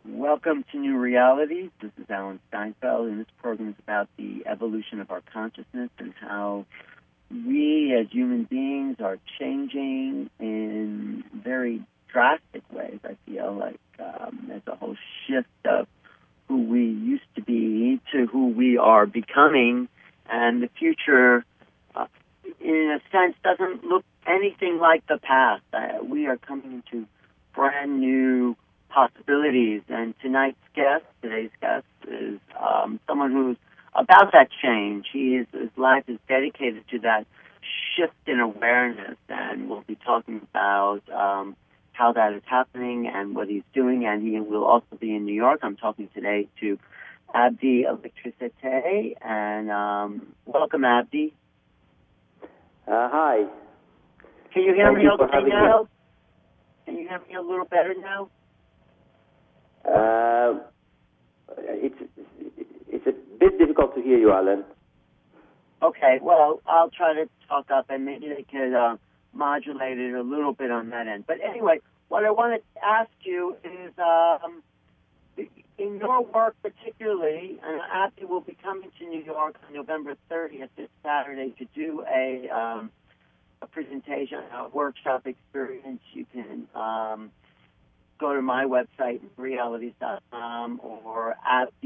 Welcome to New Realities. This is Alan Steinfeld, and this program is about the evolution of our consciousness and how we as human beings are changing in very drastic ways. I feel like there's a whole shift of who we used to be to who we are becoming, and the future, in a sense, doesn't look anything like the past. We are coming into brand new possibilities, and today's guest is someone who's about that change. His life is dedicated to that shift in awareness, and we'll be talking about how that is happening and what he's doing, and he will also be in New York. I'm talking today to Abdi Electricité, and welcome, Abdi. Hi. Can you hear Thank me you okay for having now? me. Can you hear me a little better now? It's a bit difficult to hear you, Alan. Okay, well, I'll try to talk up, and maybe they could modulate it a little bit on that end. But anyway, what I want to ask you is, in your work particularly, and Abdi will be coming to New York on November 30th, this Saturday, to do a presentation, a workshop experience. You can go to my website, realities.com, or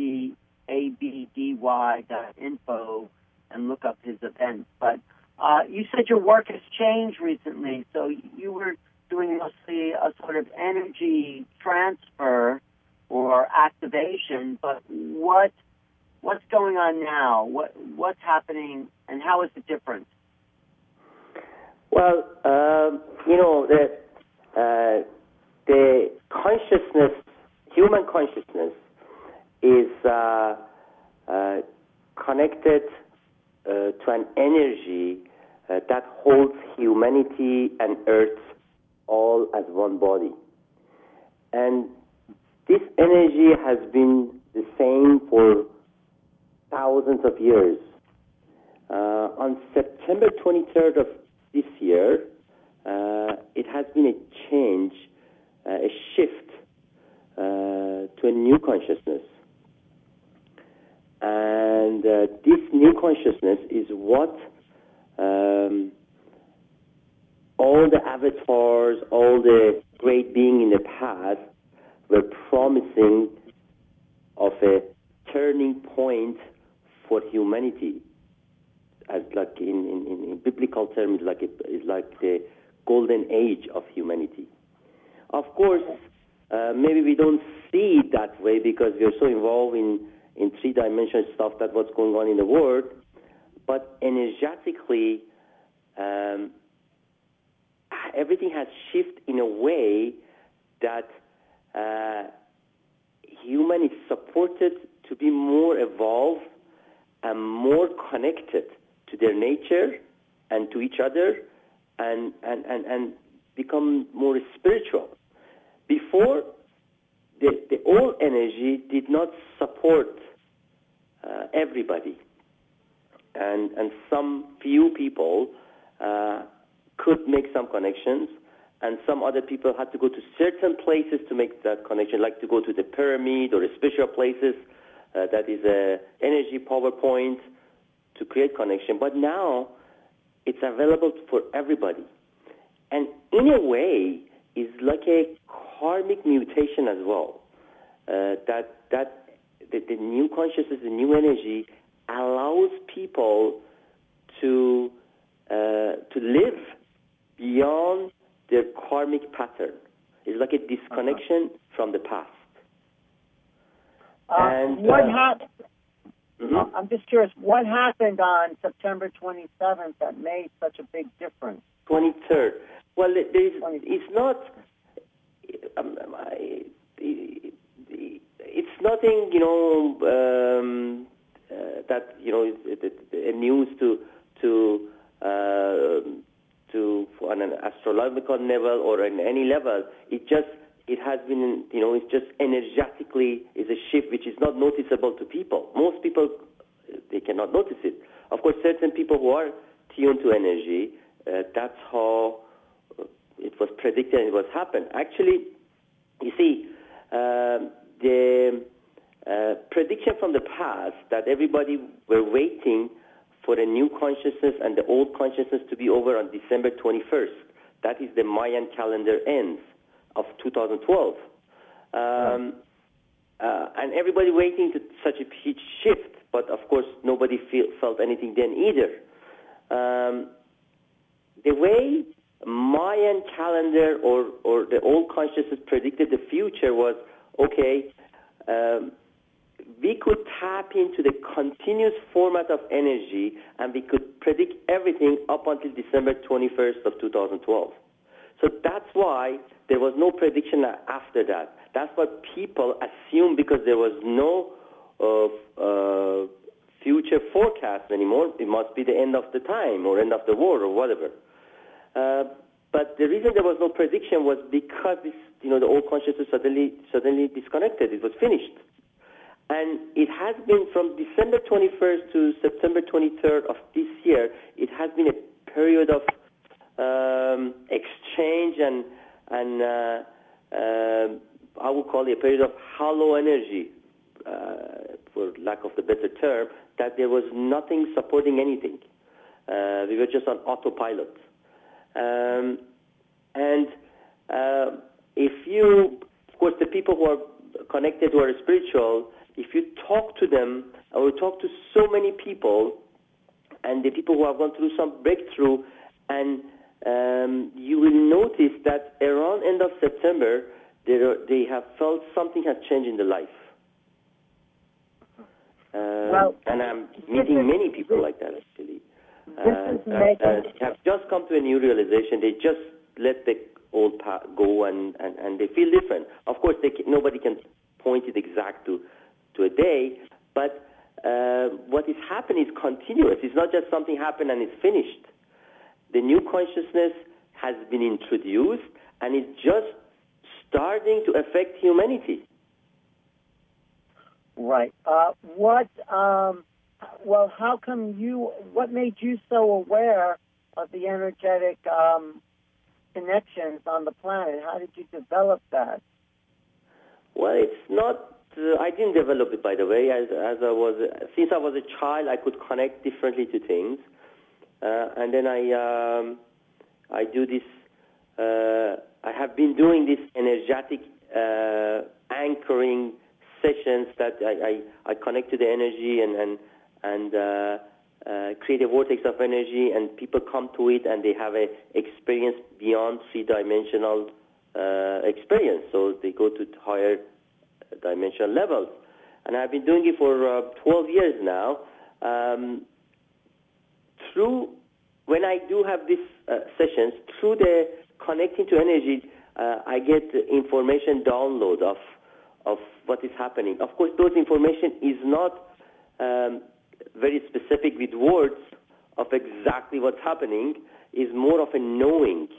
abdy.info, and look up his events. But you said your work has changed recently, so you were doing mostly a sort of energy transfer or activation, but what's going on now? What's happening, and how is it different? Well, the consciousness, human consciousness, is connected to an energy that holds humanity and Earth all as one body. And this energy has been the same for thousands of years. On September 23rd of this year, it has been a change, a shift to a new consciousness. And this new consciousness is what all the avatars, all the great beings in the past were promising of a turning point for humanity. As like in biblical terms, it's like the golden age of humanity. Of course, maybe we don't see it that way because we are so involved in three-dimensional stuff, that what's going on in the world. But energetically, everything has shifted in a way that human is supported to be more evolved and more connected to their nature and to each other, and become more spiritual. Before, the old energy did not support everybody, and some few people could make some connections, and some other people had to go to certain places to make that connection, like to go to the pyramid or special places that is a energy power point to create connection. But now it's available for everybody, and in a way is like a karmic mutation as well. That the new consciousness, the new energy, allows people to live beyond their karmic pattern. It's like a disconnection from the past. What happened? Mm-hmm. I'm just curious, what happened on September 27th that made such a big difference? 23rd. Well, it's not. It's nothing, that a news to on an astrological level or on any level. It has been, it's just energetically is a shift which is not noticeable to people. Most people, they cannot notice it. Of course, certain people who are tuned to energy, that's how it was predicted and it was happened. Actually, you see, the prediction from the past that everybody were waiting for a new consciousness and the old consciousness to be over on December 21st. That is the Mayan calendar ends of 2012. And everybody waiting to such a huge shift, but of course nobody felt anything then either. The way Mayan calendar or the old consciousness predicted the future was, okay, we could tap into the continuous format of energy and we could predict everything up until December 21st of 2012. So that's why there was no prediction after that. That's what people assumed because there was no future forecast anymore. It must be the end of the time or end of the war or whatever. But the reason there was no prediction was because the old consciousness suddenly disconnected. It was finished. And it has been from December 21st to September 23rd of this year, it has been a period of exchange and I would call it a period of hollow energy, for lack of the better term, that there was nothing supporting anything. We were just on autopilot. If you, of course, the people who are connected who are spiritual, if you talk to them, or talk to so many people, and the people who have gone through some breakthrough, and you will notice that around end of September, they have felt something has changed in their life. And I'm meeting many people like that, actually. Have just come to a new realization. They just let the old path go, and they feel different. Of course, nobody can point it exact to a day, but what is happening is continuous. It's not just something happened and it's finished. The new consciousness has been introduced, and it's just starting to affect humanity. Right. How come what made you so aware of the energetic connections on the planet? How did you develop that? Well, it's not, I didn't develop it, by the way. Since I was a child, I could connect differently to things. And then I do this, I have been doing this energetic anchoring sessions that I connect to the energy and create a vortex of energy, and people come to it and they have an experience beyond three-dimensional experience. So they go to higher dimensional levels. And I've been doing it for 12 years now. When I do have these sessions, through the connecting to energy, I get information download of what is happening. Of course, those information is not very specific with words of exactly what's happening, is more of a knowing,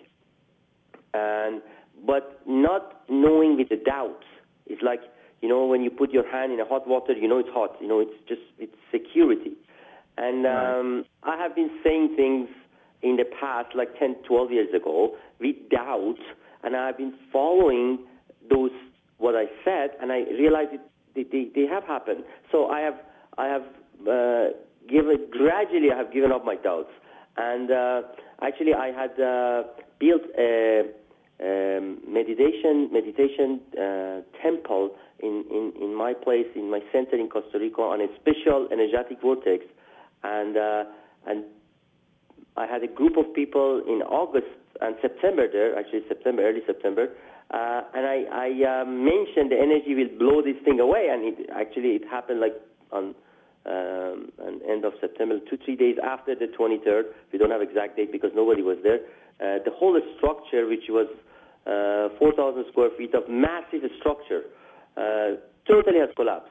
but not knowing with the doubts. It's like, when you put your hand in a hot water, it's hot. It's security. And I have been saying things in the past, like 10, 12 years ago, with doubt, and I've been following what I said, and I realized they have happened. So I have gradually given up my doubts. And actually I had built a meditation temple in my place, in my center in Costa Rica, on a special energetic vortex. And I had a group of people in August and September there, actually early September, and I mentioned the energy will blow this thing away, and it happened like on end of September, 2-3 days after the 23rd. We don't have exact date because nobody was there. The whole structure, which was 4,000 square feet of massive structure, totally has collapsed,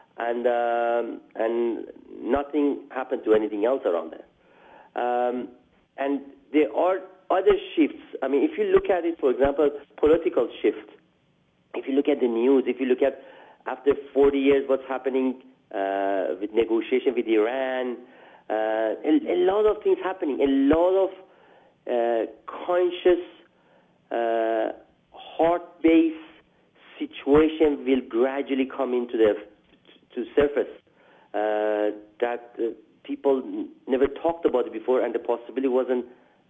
and nothing happened to anything else around there. And there are other shifts. I mean, if you look at it, for example, political shift. If you look at the news, if you look at after 40 years what's happening with negotiation with Iran, a lot of things happening, a lot of conscious, heart-based, situation will gradually come into the to surface that people never talked about it before, and the possibility wasn't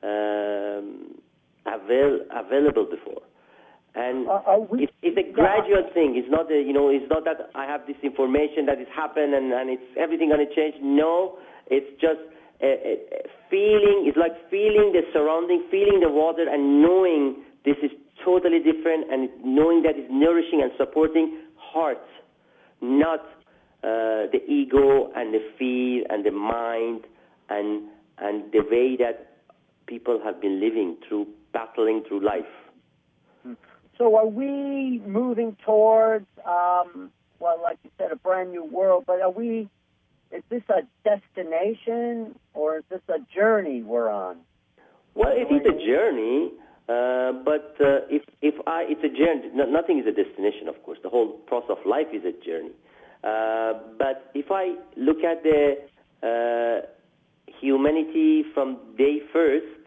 available before. And it's a gradual thing. It's not it's not that I have this information that has happened and it's everything going to change. No, it's just a feeling. It's like feeling the surrounding, feeling the water, and knowing this is totally different, and knowing that it's nourishing and supporting heart, not the ego and the fear and the mind and the way that people have been living through, battling through life. So are we moving towards, like you said, a brand new world, but is this a destination or is this a journey we're on? Well, it is a journey, but it's a journey. Nothing is a destination, of course. The whole process of life is a journey. But if I look at the humanity from day first,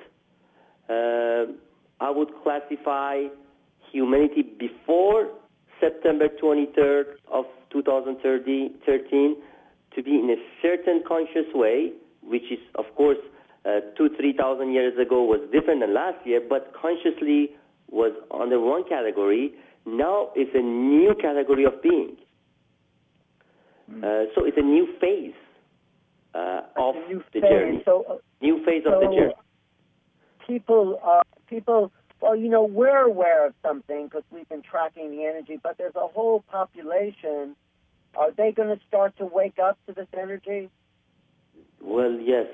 I would classify humanity before September 23rd of 2013 to be in a certain conscious way, which is, of course, 2,000-3,000 years ago was different than last year, but consciously was under one category. Now it's a new category of being. So it's a new phase of the journey. New phase of the journey. People, well, we're aware of something because we've been tracking the energy, but there's a whole population. Are they going to start to wake up to this energy? Well, yes.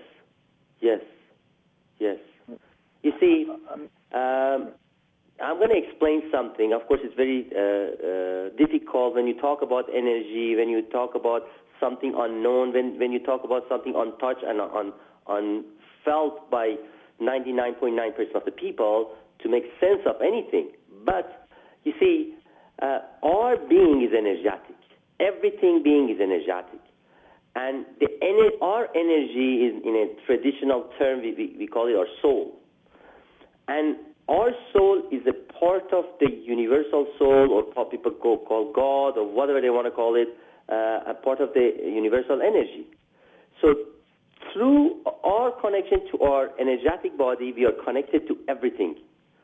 You see, I'm going to explain something. Of course, it's very difficult when you talk about energy, when you talk about something unknown, when you talk about something untouched and unfelt by 99.9% of the people to make sense of anything. But, you see, our being is energetic. Everything being is energetic. And our energy is, in a traditional term, we call it our soul. And our soul is a part of the universal soul, or what people call God, or whatever they want to call it, a part of the universal energy. So through our connection to our energetic body, we are connected to everything.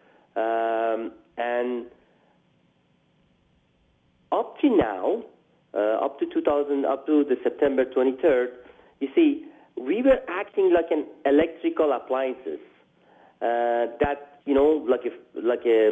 And up to now, up to the September 23rd, you see, we were acting like an electrical appliances that, like a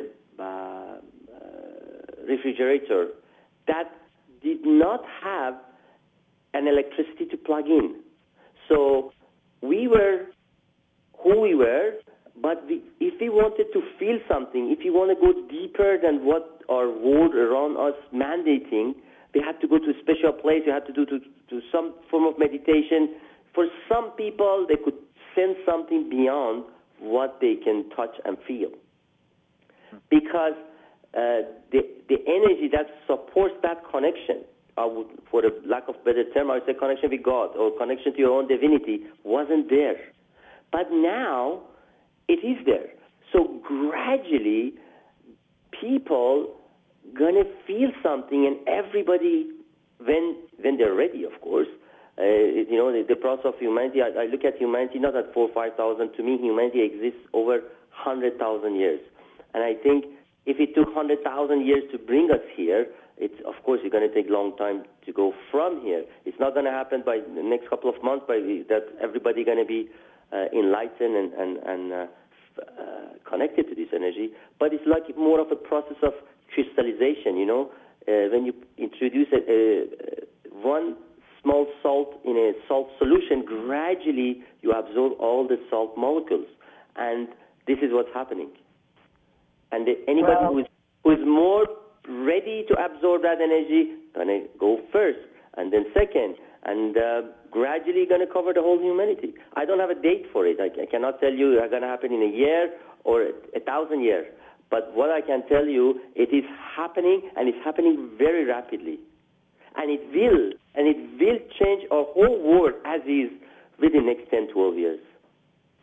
refrigerator that did not have an electricity to plug in. So we were who we were, but if we wanted to feel something, if you want to go deeper than what our world around us mandating, we had to go to a special place. You had to do some form of meditation. For some people, they could sense something beyond what they can touch and feel, because the energy that supports that connection, for the lack of better term, I would say connection with God or connection to your own divinity, wasn't there. But now it is there. So gradually, people gonna feel something, and everybody, when they're ready, of course. The process of humanity. I look at humanity not at 4,000 or 5,000. To me, humanity exists over 100,000 years, and I think if it took 100,000 years to bring us here, of course it's going to take a long time to go from here. It's not going to happen by the next couple of months. That everybody going to be enlightened and connected to this energy, but it's like more of a process of crystallization. When you introduce one small salt in a salt solution, gradually you absorb all the salt molecules, and this is what's happening. And anybody who is more ready to absorb that energy gonna go first, and then second, and gradually going to cover the whole humanity. I don't have a date for it. I cannot tell you it's going to happen in a year or 1,000 years. But what I can tell you, it is happening, and it's happening very rapidly. And it will change our whole world as is within the next 10, 12 years.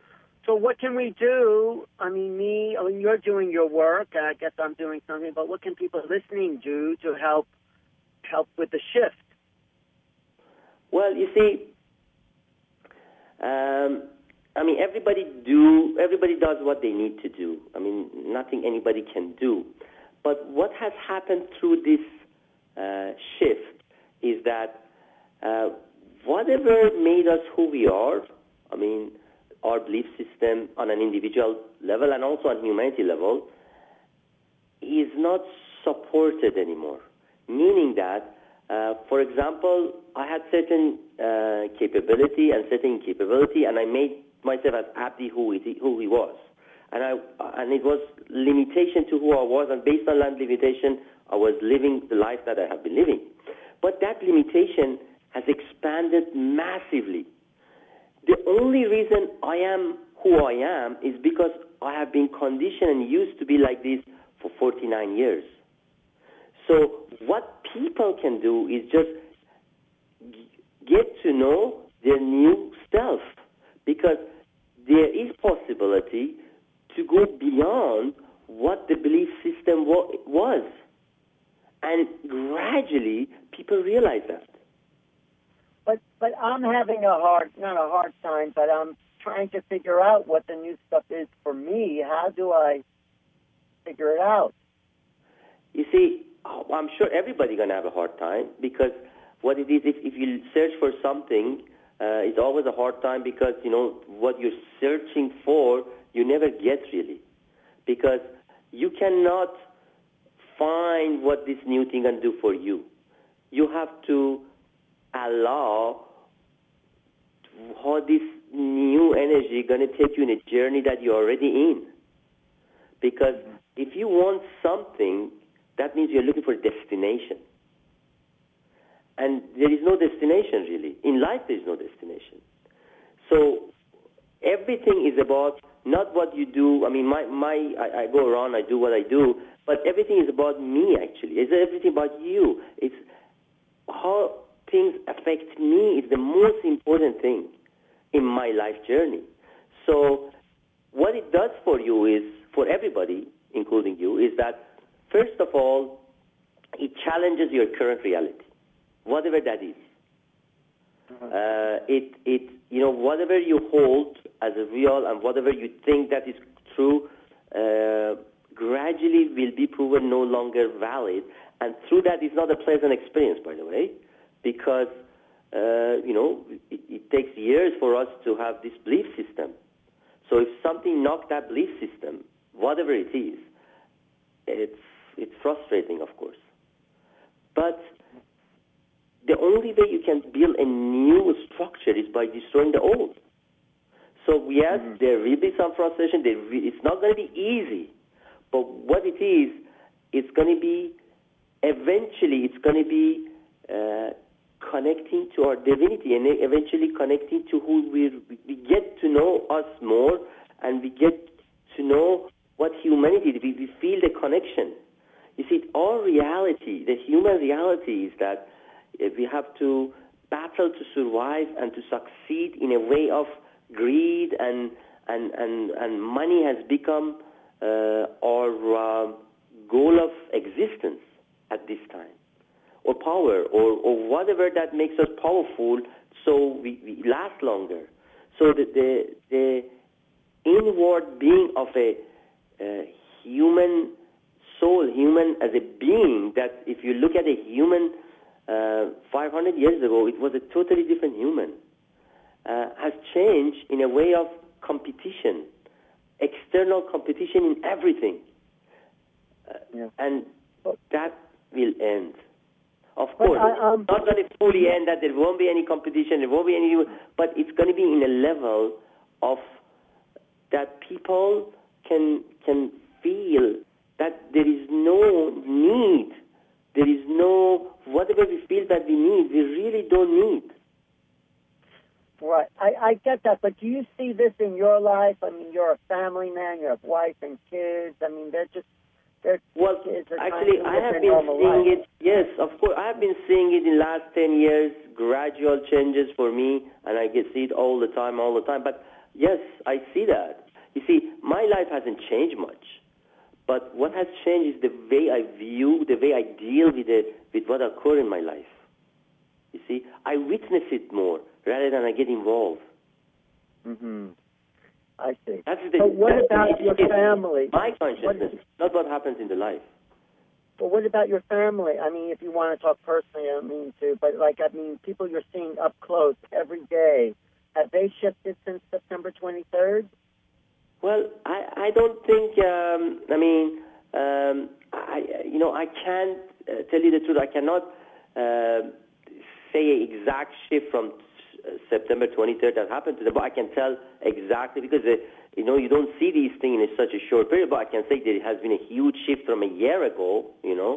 So what can we do? I mean, you're doing your work. I guess I'm doing something. But what can people listening do to help with the shift? Well, you see, I mean, everybody does what they need to do. I mean, nothing anybody can do. But what has happened through this shift is that whatever made us who we are, I mean, our belief system on an individual level and also on humanity level, is not supported anymore. Meaning that, for example, I had certain capability and certain incapability, and I made myself as Abdi who he was. And it was limitation to who I was, and based on that limitation, I was living the life that I have been living. But that limitation has expanded massively. The only reason I am who I am is because I have been conditioned and used to be like this for 49 years. So what people can do is just get to know their new self, because there is possibility to go beyond what the belief system was. And gradually, people realize that. But I'm having not a hard time, but I'm trying to figure out what the new stuff is for me. How do I figure it out? You see, I'm sure everybody's going to have a hard time, because what it is, if you search for something, it's always a hard time, because, you know, what you're searching for, you never get really. Because you cannot find what this new thing can do for you. You have to allow how this new energy going to take you in a journey that you're already in. Because if you want something, that means you're looking for a destination. And there is no destination, really. In life, there is no destination. So everything is about not what you do. I mean, I go around, I do what I do, but everything is about me, actually. It's everything about you. It's how things affect me is the most important thing in my life journey. So what it does for you is, for everybody, including you, is that, first of all, it challenges your current reality, whatever that is. Whatever you hold as a real and whatever you think that is true, gradually will be proven no longer valid. And through that, it's not a pleasant experience, by the way, because, it takes years for us to have this belief system. So if something knocks that belief system, whatever it is, it's frustrating, of course. But the only way you can build a new structure is by destroying the old. So yes, there will be some frustration. It's not going to be easy. But what it is, it's going to be, eventually it's going to be connecting to our divinity, and eventually connecting to who we get to know us more, and we get to know what humanity is. We feel the connection. You see, our reality, the human reality, is that we have to battle to survive and to succeed in a way of greed, and money has become our goal of existence at this time, or power, or whatever that makes us powerful, so we last longer. So the inward being of a human soul, human as a being, that if you look at a human 500 years ago, it was a totally different human, has changed in a way of competition, external competition in everything. And that will end. Of course, it's not going to fully end, that there won't be any competition, there won't be any, but it's going to be in a level of that people can feel that there is no need, there is no, whatever we feel that we need, we really don't need. Right, I get that, but do you see this in your life? I mean, you're a family man, you have wife and kids. I mean, well, actually, I have been seeing it. Yes, of course, I have been seeing it in the last 10 years, gradual changes for me, and I see it all the time. But yes, I see that. You see, my life hasn't changed much, but what has changed is the way I view, the way I deal with what occurs in my life. You see, I witness it more rather than I get involved. Mm-hmm. I see. So what about your family? My consciousness, not what happens in the life. Well, what about your family? I mean, if you want to talk personally, I don't mean to, but people you're seeing up close every day, have they shifted since September 23rd? Well, I don't think, I can't tell you the truth. I cannot say an exact shift from September 23rd that happened to them, but I can tell exactly because, you don't see these things in such a short period, but I can say that it has been a huge shift from a year ago,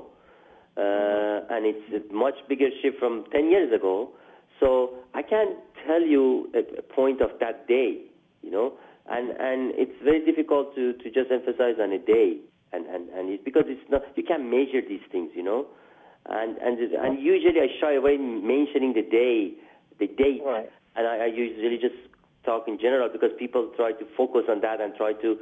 and it's a much bigger shift from 10 years ago. So I can't tell you a point of that day, and it's very difficult to just emphasize on a day, and it's because it's not, you can't measure these things, and usually I shy away mentioning the date, right. And I usually just talk in general because people try to focus on that and try to,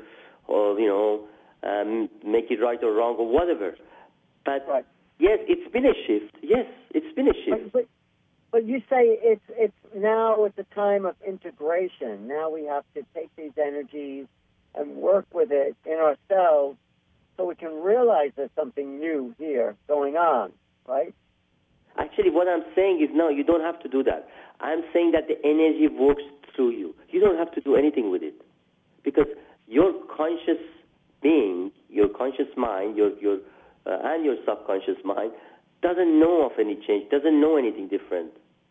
make it right or wrong or whatever. But right. Yes, it's been a shift. Yes, it's been a shift. But you say it's now at the time of integration. Now we have to take these energies and work with it in ourselves so we can realize there's something new here going on, right? Actually, what I'm saying is, no, you don't have to do that. I'm saying that the energy works through you. You don't have to do anything with it. Because your conscious being, your conscious mind, and your subconscious mind doesn't know of any change, doesn't know anything different.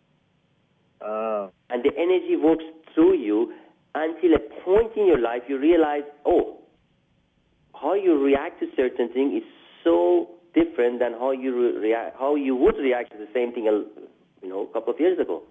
And the energy works through you until a point in your life you realize, how you react to certain things is so different than how you would react to the same thing, a couple of years ago.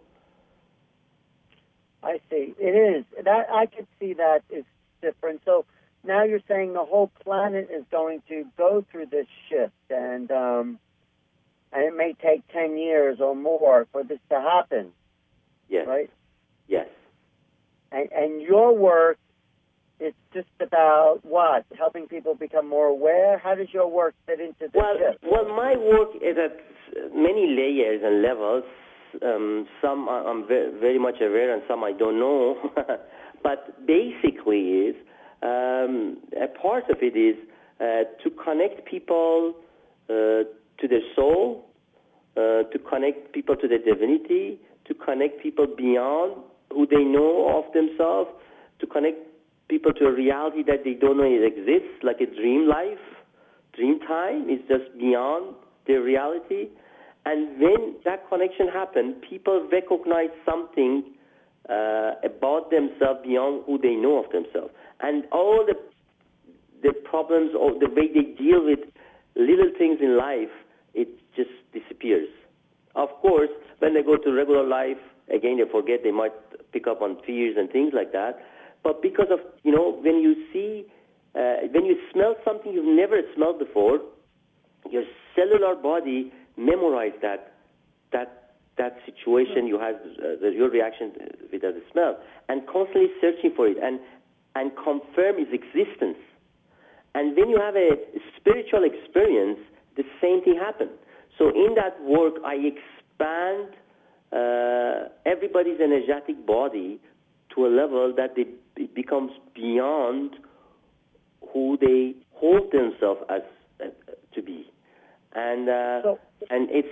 I see. It is. That I could see that is different. So now you're saying the whole planet is going to go through this shift, and it may take 10 years or more for this to happen. Yes. Right? Yes. And your work is just about what? Helping people become more aware? How does your work fit into this shift? Well, my work is at many layers and levels. Some I'm very much aware and some I don't know. But basically is, a part of it is to connect people to their soul, to connect people to their divinity, to connect people beyond who they know of themselves, to connect people to a reality that they don't know it exists, like a dream life, dream time is just beyond their reality. And when that connection happens, people recognize something about themselves beyond who they know of themselves. And all the problems or the way they deal with little things in life, it just disappears. Of course, when they go to regular life, again, they forget, they might pick up on fears and things like that. But because of, when you see, when you smell something you've never smelled before, your cellular body memorize that situation you had, your reaction with the smell, and constantly searching for it and confirm its existence. And when you have a spiritual experience, the same thing happens. So in that work, I expand everybody's energetic body to a level that it becomes beyond who they hold themselves as to be. And it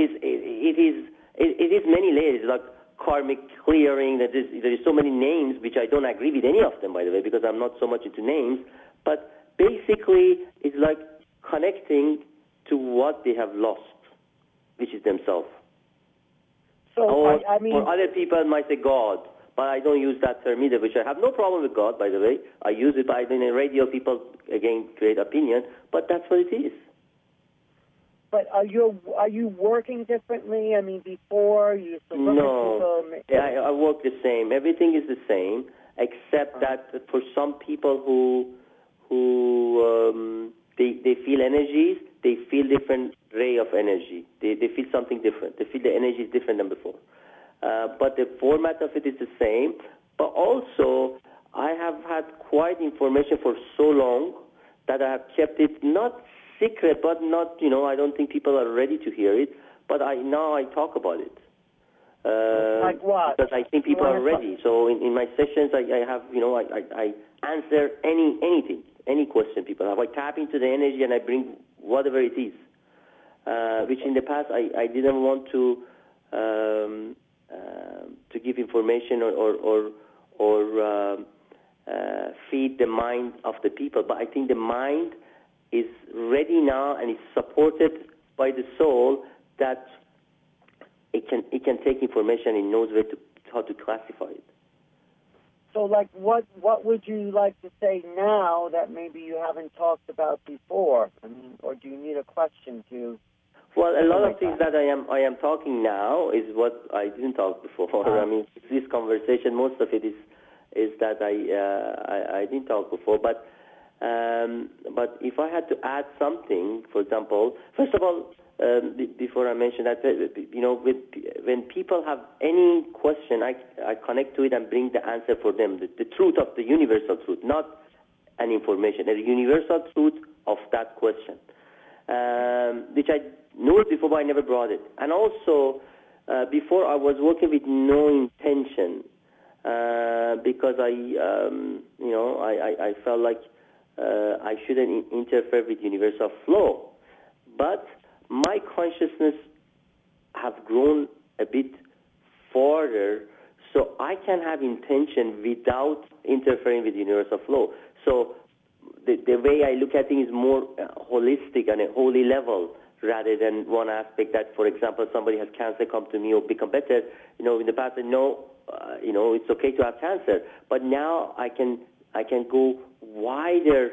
is many layers, like karmic clearing. There is so many names which I don't agree with any of them, by the way, because I'm not so much into names. But basically, it's like connecting to what they have lost, which is themselves. So or other people might say God, but I don't use that term either, which I have no problem with God, by the way. I use it, but in radio people, again, create opinion, but that's what it is. But are you working differently? I mean, before you used to look at people. I work the same. Everything is the same, except that for some people who they feel energies, they feel different ray of energy. They feel something different. They feel the energy is different than before. But the format of it is the same. But also, I have had quite information for so long that I have kept it not secret, but not, I don't think people are ready to hear it, but now I talk about it. Like what? Because I think people are ready. So in my sessions, I have, I answer anything, any question people have. I tap into the energy and I bring whatever it is, which in the past I didn't want to give information or feed the mind of the people. But I think the mind is ready now and is supported by the soul that it can take information and knows how to classify it. So, like, what would you like to say now that maybe you haven't talked about before? I mean, or do you need a question to? Well, a lot of things that I am talking now is what I didn't talk before. I mean, this conversation, most of it is that I didn't talk before. But if I had to add something, for example, first of all, before I mention that, when people have any question, I connect to it and bring the answer for them, the truth of the universal truth, not an information, a universal truth of that question, which I knew it before, but I never brought it. And also, before I was working with no intention, because I felt like I shouldn't interfere with universal flow. But my consciousness have grown a bit further, so I can have intention without interfering with universal flow. So the way I look at things is more holistic on a holy level rather than one aspect that, for example, somebody has cancer, come to me or become better. In the past I know, it's okay to have cancer, but now I can go wider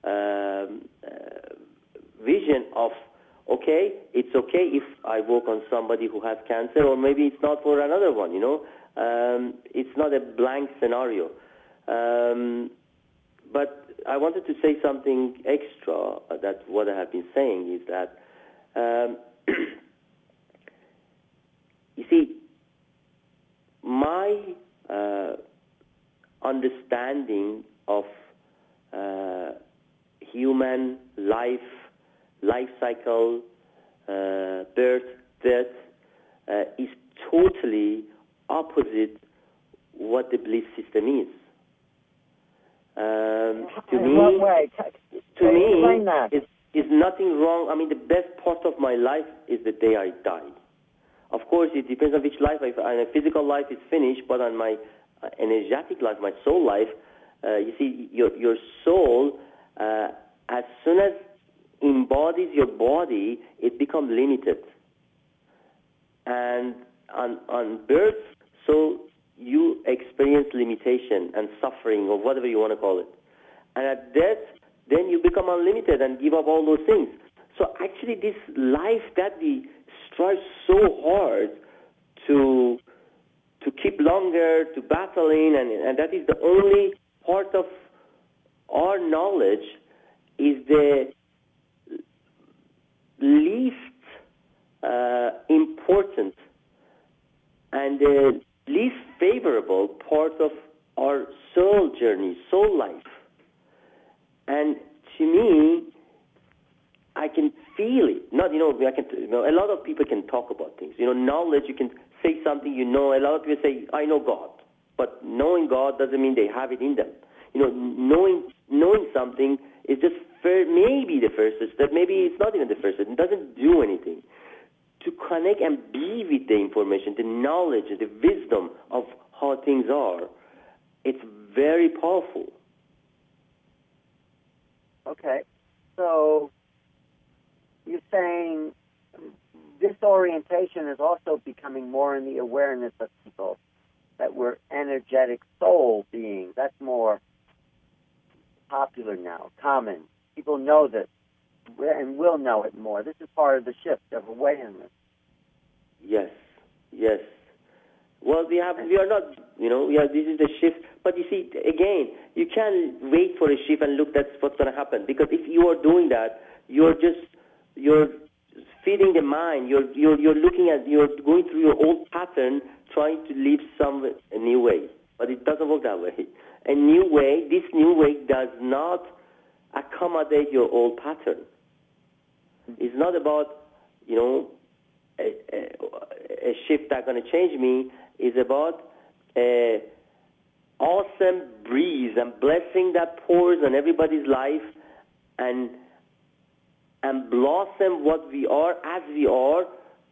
vision of, okay, it's okay if I work on somebody who has cancer, or maybe it's not for another one, It's not a blank scenario. But I wanted to say something extra that what I have been saying is that, you see, my understanding of human life cycle, birth, death, is totally opposite what the belief system is. To me, is nothing wrong. I mean, the best part of my life is the day I die. Of course, it depends on which life. On a physical life is finished, but on my energetic life, my soul life, you see, your soul, as soon as embodies your body, it becomes limited. And on birth, so you experience limitation and suffering, or whatever you want to call it. And at death, then you become unlimited and give up all those things. So actually this life that we strive so hard to keep longer, to battle in, and that is the only part of our knowledge, is the least important and the least favorable part of our soul journey, soul life. And to me, I can feel it. Not, a lot of people can talk about things. Knowledge, you can say something, a lot of people say, I know God. But knowing God doesn't mean they have it in them. Knowing something is just maybe the first step. Maybe it's not even the first step. It doesn't do anything. To connect and be with the information, the knowledge, the wisdom of how things are, it's very powerful. Okay. So you're saying this orientation is also becoming more in the awareness of people, that we're energetic soul beings. That's more popular now, common. People know this and will know it more. This is part of the shift of awareness. Yes. Well, we are not, this is the shift. But you see, again, you can't wait for a shift and look, that's what's going to happen. Because if you are doing that, you're feeding the mind. You're going through your old pattern, trying to live a new way. but it doesn't work that way. This new way does not accommodate your old pattern. It's not about, a shift that's going to change me. It's about a awesome breeze and blessing that pours on everybody's life and blossom what we are as we are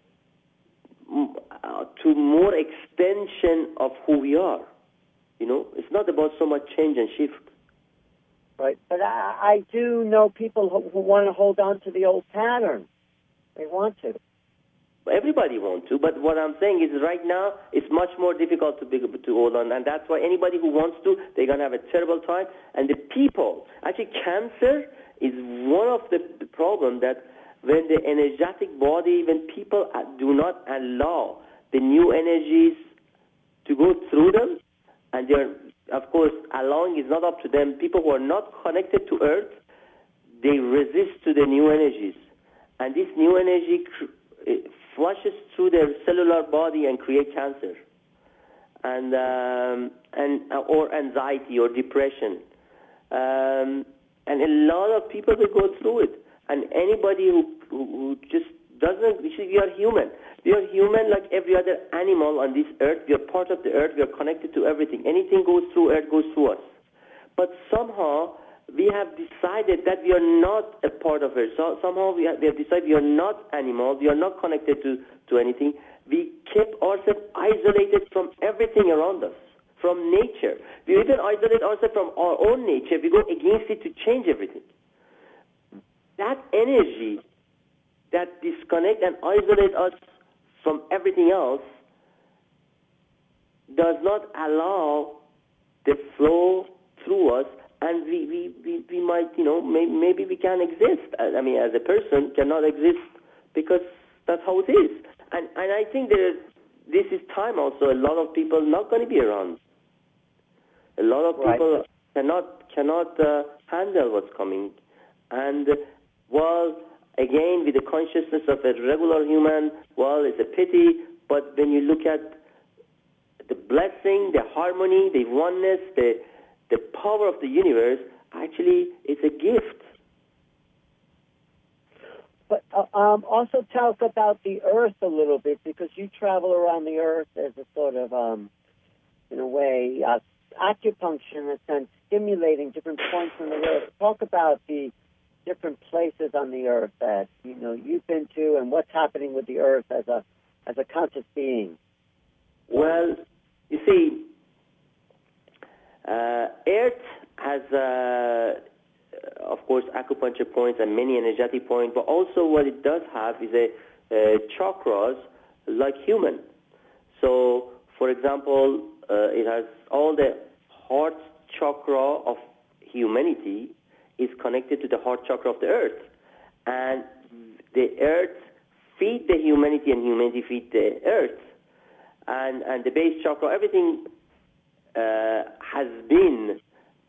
to more extension of who we are. It's not about so much change and shift. Right, but I do know people who want to hold on to the old pattern. They want to. Everybody wants to, but what I'm saying is right now it's much more difficult to hold on, and that's why anybody who wants to, they're going to have a terrible time. And the people, actually cancer is one of the problems that when the energetic body, when people do not allow the new energies to go through them, and they're, of course, allowing is not up to them. People who are not connected to Earth, they resist to the new energies. And this new energy flushes through their cellular body and create cancer, or anxiety or depression. And a lot of people will go through it. And anybody who just doesn't, we are human. We are human like every other animal on this earth. We are part of the earth. We are connected to everything. Anything goes through earth goes through us. But somehow we have decided that we are not a part of earth. So somehow we have decided we are not animals. We are not connected to anything. We keep ourselves isolated from everything around us, from nature. We even isolate ourselves from our own nature. We go against it to change everything. That energy that disconnect and isolate us from everything else does not allow the flow through us, and we might, maybe we can exist. I mean, as a person, cannot exist because that's how it is. And I think this is time also. A lot of people not going to be around. A lot of people cannot handle what's coming. And, again, with the consciousness of a regular human, it's a pity, but when you look at the blessing, the harmony, the oneness, the power of the universe, actually, it's a gift. But also talk about the Earth a little bit, because you travel around the Earth as a sort of, in a way, acupuncture in a sense, stimulating different points on the Earth. Talk about the different places on the Earth that you've been to, and what's happening with the Earth as a conscious being. Well, you see, Earth has, of course, acupuncture points and many energetic points, but also what it does have is chakras like human. So, for example, it has all the heart chakra of humanity is connected to the heart chakra of the earth. And the earth feed the humanity and humanity feed the earth. And the base chakra, everything has been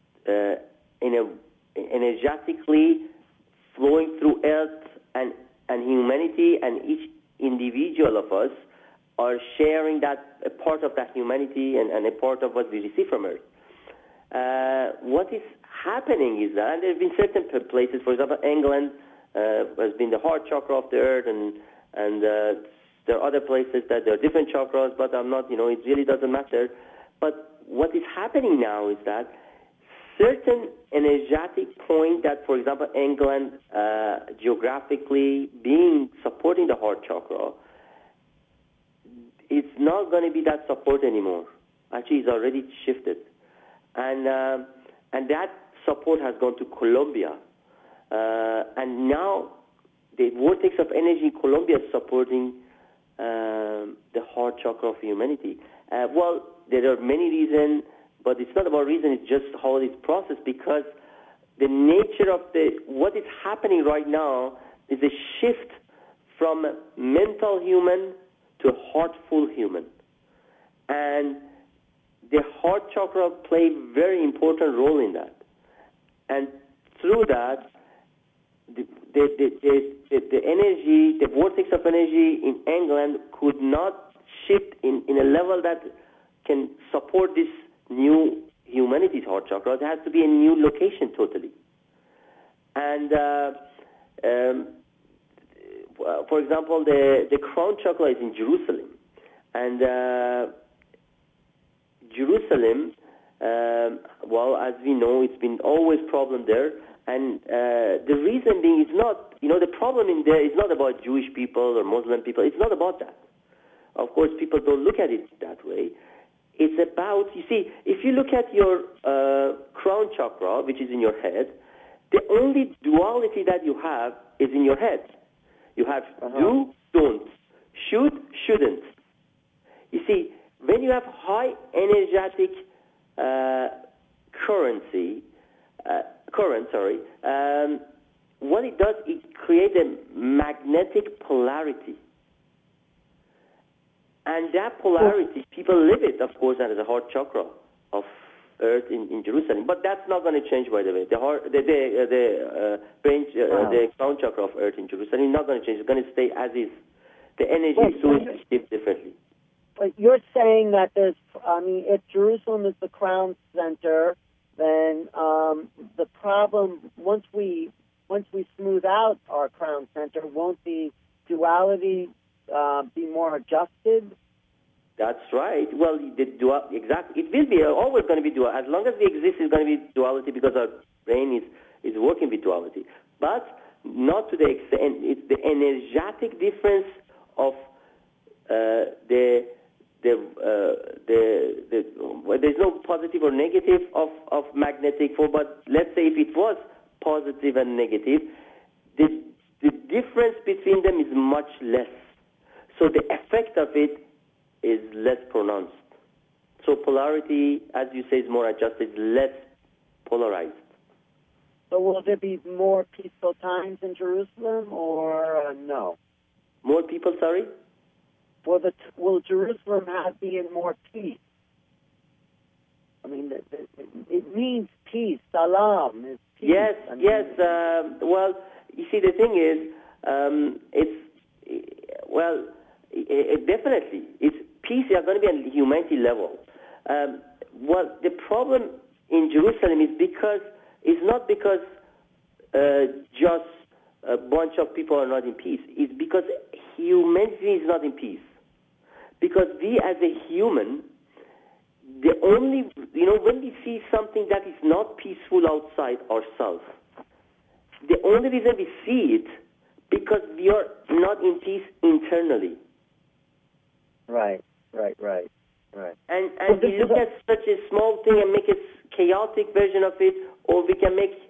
energetically flowing through earth and humanity, and each individual of us are sharing that, a part of that humanity and a part of what we receive from earth. What is happening is that, and there have been certain places, for example, England has been the heart chakra of the earth, and there are other places that there are different chakras, but I'm not, it really doesn't matter. But what is happening now is that certain energetic point that, for example, England geographically supporting the heart chakra, it's not going to be that support anymore. Actually, it's already shifted. And that support has gone to Colombia. And now the vortex of energy in Colombia is supporting the heart chakra of humanity. There are many reasons, but it's not about reason, it's just how it's processed, because the nature of what is happening right now is a shift from a mental human to a heartful human. And the heart chakra plays a very important role in that. And through that, the energy, the vortex of energy in England could not shift in a level that can support this new humanity's heart chakra, there has to be a new location totally. And for example, the crown chakra is in Jerusalem, and Jerusalem, well, as we know, it's been always problem there, and the reason being is not, the problem in there is not about Jewish people or Muslim people. It's not about that. Of course, people don't look at it that way. It's about, you see, if you look at your crown chakra, which is in your head, the only duality that you have is in your head. You have do, don't, should, shouldn't. You see, when you have high energetic current, what it does, it creates a magnetic polarity. And that polarity, people live it, of course, as a heart chakra of Earth in Jerusalem. But that's not going to change, by the way. The crown chakra of Earth in Jerusalem is not going to change. It's going to stay as is. The energy is going to shift differently. But you're saying that if Jerusalem is the crown center, then the problem, once we smooth out our crown center, won't the duality be more adjusted? That's right. Well, exactly. It will be always going to be dual. As long as we exist, it's going to be duality because our brain is working with duality. But not to the extent. It's the energetic difference of there's no positive or negative of magnetic force. But let's say if it was positive and negative, the difference between them is much less. So the effect of it is less pronounced. So polarity, as you say, is more adjusted, less polarized. So will there be more peaceful times in Jerusalem, or no? More people, sorry? Will Jerusalem be in more peace? I mean, it means peace. Salam is peace. Yes, yes. Well, you see, the thing is, definitely, it's peace is going to be on the humanity level. Well, the problem in Jerusalem is not because just a bunch of people are not in peace. It's because humanity is not in peace. Because we as a human, when we see something that is not peaceful outside ourselves, the only reason we see it because we are not in peace internally. Right. And we look at such a small thing and make a chaotic version of it, or we can make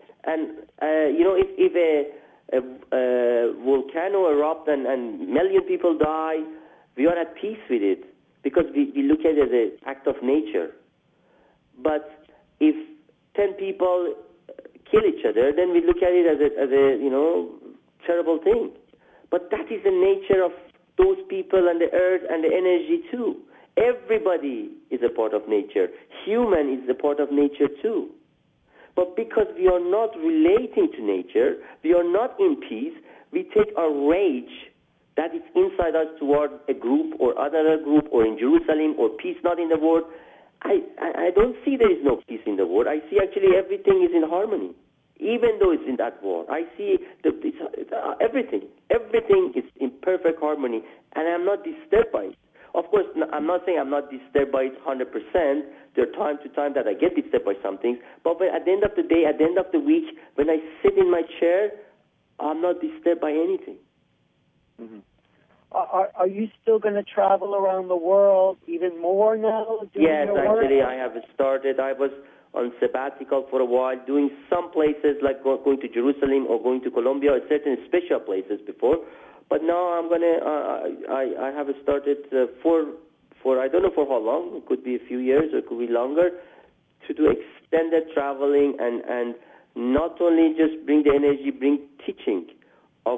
if a volcano erupt and million people die, we are at peace with it because we look at it as an act of nature. But if 10 people kill each other, then we look at it as a terrible thing. But that is the nature of those people and the earth and the energy too. Everybody is a part of nature. Human is a part of nature too. But because we are not relating to nature, we are not in peace, we take our rage that is inside us toward a group or another group or in Jerusalem or peace not in the world. I don't see there is no peace in the world. I see actually everything is in harmony, even though it's in that war. I see everything. Everything is in perfect harmony, and I'm not disturbed by it. Of course, I'm not saying I'm not disturbed by it 100%. There are time to time that I get disturbed by some things. But at the end of the day, at the end of the week, when I sit in my chair, I'm not disturbed by anything. Mm-hmm. Are you still going to travel around the world even more now? Yes, actually, I have started. I was on sabbatical for a while, doing some places like going to Jerusalem or going to Colombia or certain special places before. But now I'm going to, I have started for I don't know for how long, it could be a few years or it could be longer, to do extended traveling and not only just bring the energy, bring teaching of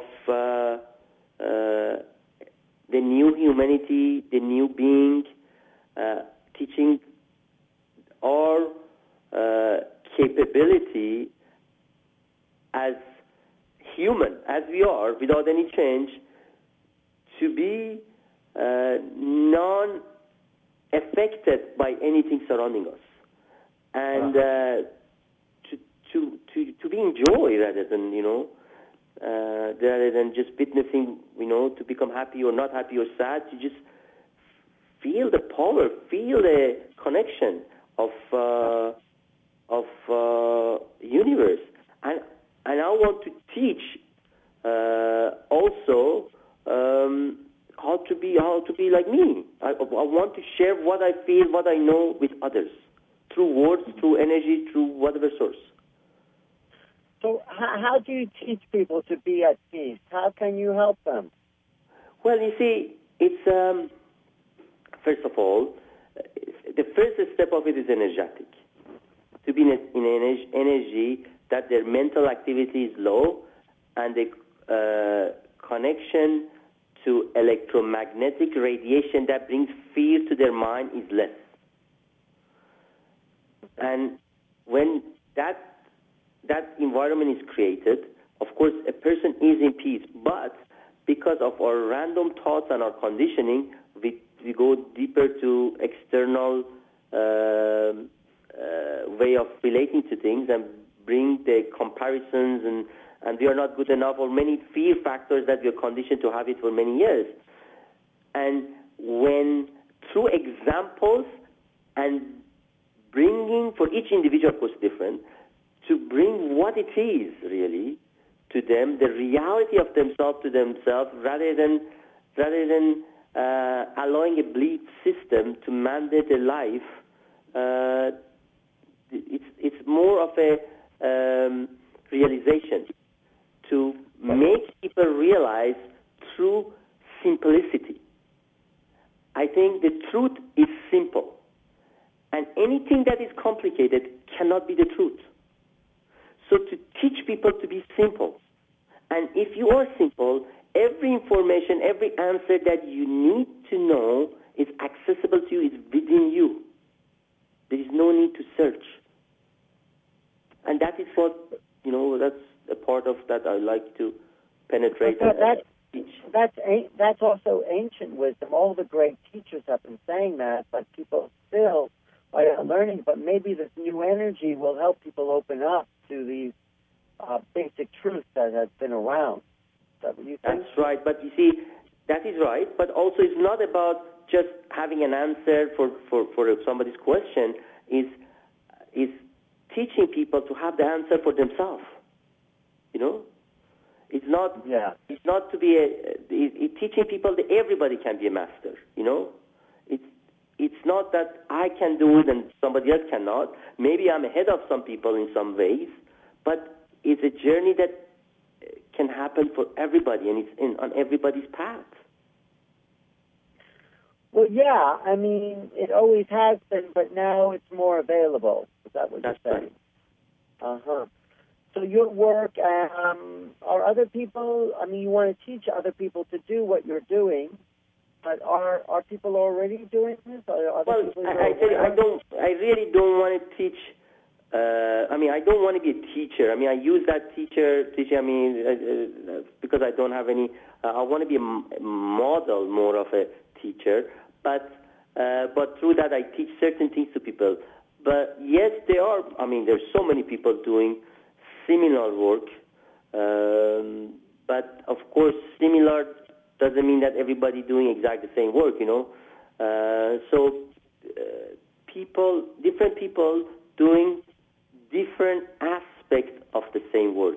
the new humanity, the new being, teaching our capability as human, as we are, without any change, to be non-affected by anything surrounding us. and to be in joy rather than rather than just witnessing, to become happy or not happy or sad. To just feel the power, feel the connection of universe, and I want to teach also how to be like me. I want to share what I feel, what I know with others through words, through energy, through whatever source. So how do you teach people to be at peace? How can you help them? Well, you see, it's first of all, the first step of it is energetic. To be in energy that their mental activity is low and the connection to electromagnetic radiation that brings fear to their mind is less. And when that environment is created, of course, a person is in peace. But because of our random thoughts and our conditioning, we go deeper to external way of relating to things and bring the comparisons and we are not good enough, or many fear factors that we are conditioned to have it for many years. And when through examples and bringing, for each individual of course different, to bring what it is really to them, the reality of themselves to themselves, rather than allowing a belief system to mandate a life. It's more of a realization to make people realize through simplicity. I think the truth is simple, and anything that is complicated cannot be the truth. So to teach people to be simple, and if you are simple, every information, every answer that you need to know is accessible to you, is within you. There is no need to search. And that is what, that's a part of that I like to penetrate and teach. That's also ancient wisdom. All the great teachers have been saying that, but people still are learning. But maybe this new energy will help people open up to these basic truths that have been around. Is that what you think? That's right. But you see, that is right. But also it's not about just having an answer for somebody's question. Is teaching people to have the answer for themselves. It's not. Yeah. It's not to be it's teaching people that everybody can be a master. It's not that I can do it and somebody else cannot. Maybe I'm ahead of some people in some ways, but it's a journey that can happen for everybody, and it's on everybody's path. Well, yeah. I mean, it always has been, but now it's more available. Is that what you're saying? Right. Uh-huh. So your work, are other people, you want to teach other people to do what you're doing, but are people already doing this? Well, I tell you, I really don't want to teach. I don't want to be a teacher. I use that teacher, because I don't have any. I want to be a model, more of a teacher. But through that, I teach certain things to people. But yes, there are. There's so many people doing similar work. But of course, similar doesn't mean that everybody doing exactly the same work. Different people doing different aspects of the same work.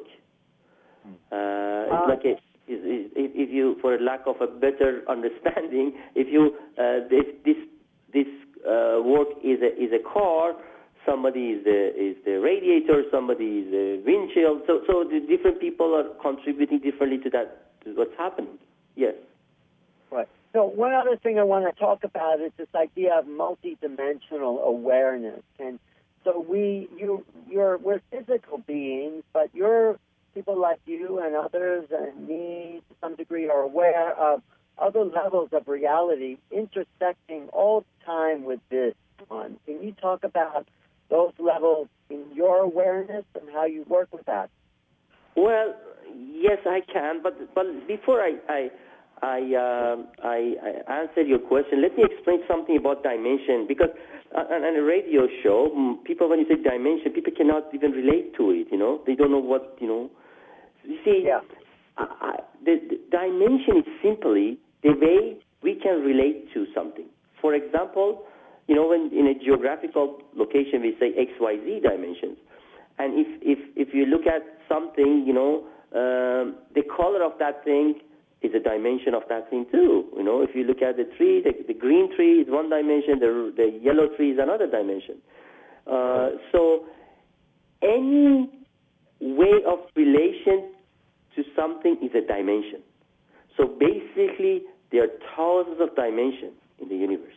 It's like if you, for lack of a better understanding, if this work is a car, somebody is the radiator, somebody is the windshield. So the different people are contributing differently to that, to what's happening. Yes. Right. So one other thing I want to talk about is this idea of multidimensional awareness. And so we're physical beings, but people like you and others and me to some degree are aware of other levels of reality intersecting all the time with this one. Can you talk about those levels in your awareness and how you work with that? Well, yes, I can. But before I I answered your question. Let me explain something about dimension, because on a radio show, people, when you say dimension, people cannot even relate to it, They don't know what, You see, Yeah. The dimension is simply the way we can relate to something. For example, when in a geographical location we say XYZ dimensions, and if you look at something, the color of that thing is a dimension of that thing too. If you look at the tree, the green tree is one dimension, the yellow tree is another dimension. So any way of relation to something is a dimension. So basically, there are thousands of dimensions in the universe.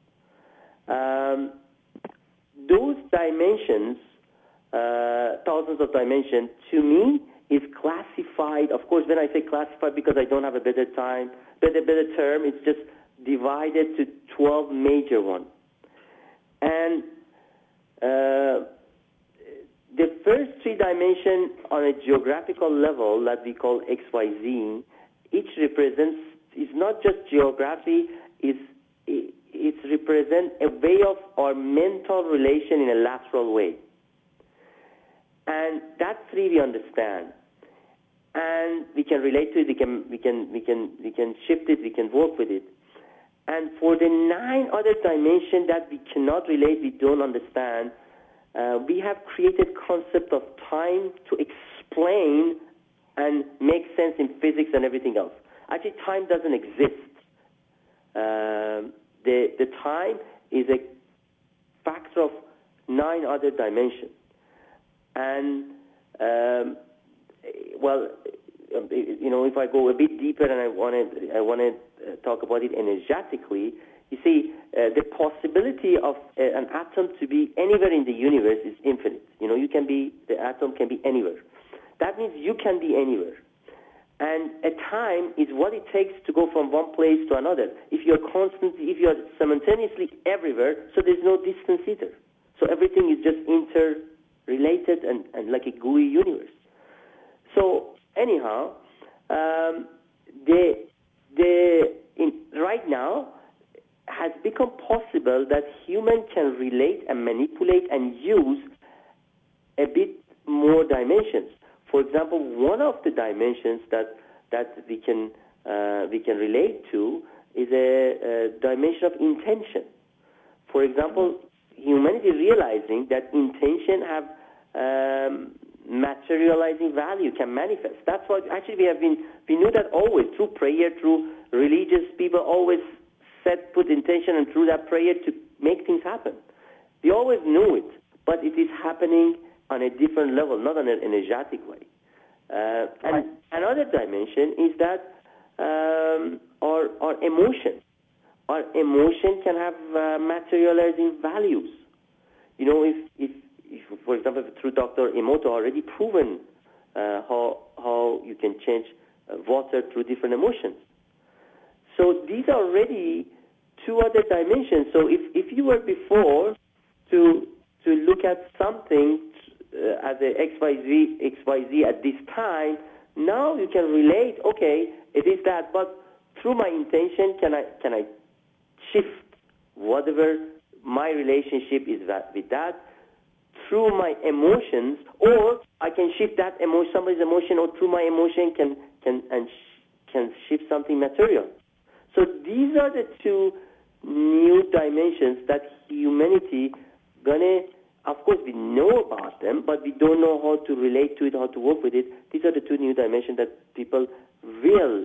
Those dimensions, thousands of dimensions, to me, is classified. Of course, when I say classified, because I don't have a better term, it's just divided to 12 major ones. And the first three dimensions on a geographical level that we call XYZ, each represents, is not just geography, it represents a way of our mental relation in a lateral way. And that three we understand. And we can relate to it, we can shift it, we can work with it. And for the 9 other dimensions that we cannot relate, we don't understand, we have created concept of time to explain and make sense in physics and everything else. Actually, time doesn't exist. The time is a factor of 9 other dimensions. And, if I go a bit deeper and I want to talk about it energetically, you see, the possibility of an atom to be anywhere in the universe is infinite. The atom can be anywhere. That means you can be anywhere. And a time is what it takes to go from one place to another. If you are simultaneously everywhere, so there's no distance either. So everything is just interrelated and like a gooey universe. So anyhow, right now has become possible that humans can relate and manipulate and use a bit more dimensions. For example, one of the dimensions that we can relate to is a dimension of intention. For example, humanity realizing that intention have materializing value, can manifest. That's what actually we knew that always through prayer, through religious people always put intention, and through that prayer to make things happen. We always knew it, but it is happening on a different level, not on an energetic way. And another dimension is that our emotion. Our emotion can have materializing values. If for example, through Dr. Emoto already proven how you can change water through different emotions. So these are already 2 other dimensions. So if you were before to look at something as a XYZ at this time, now you can relate, okay, it is that, but through my intention, can I shift whatever my relationship is with that through my emotions, or I can shift that emotion, somebody's emotion, or through my emotion can shift something material. So these are the 2 new dimensions that humanity of course we know about them, but we don't know how to relate to it, how to work with it. These are the 2 new dimensions that people will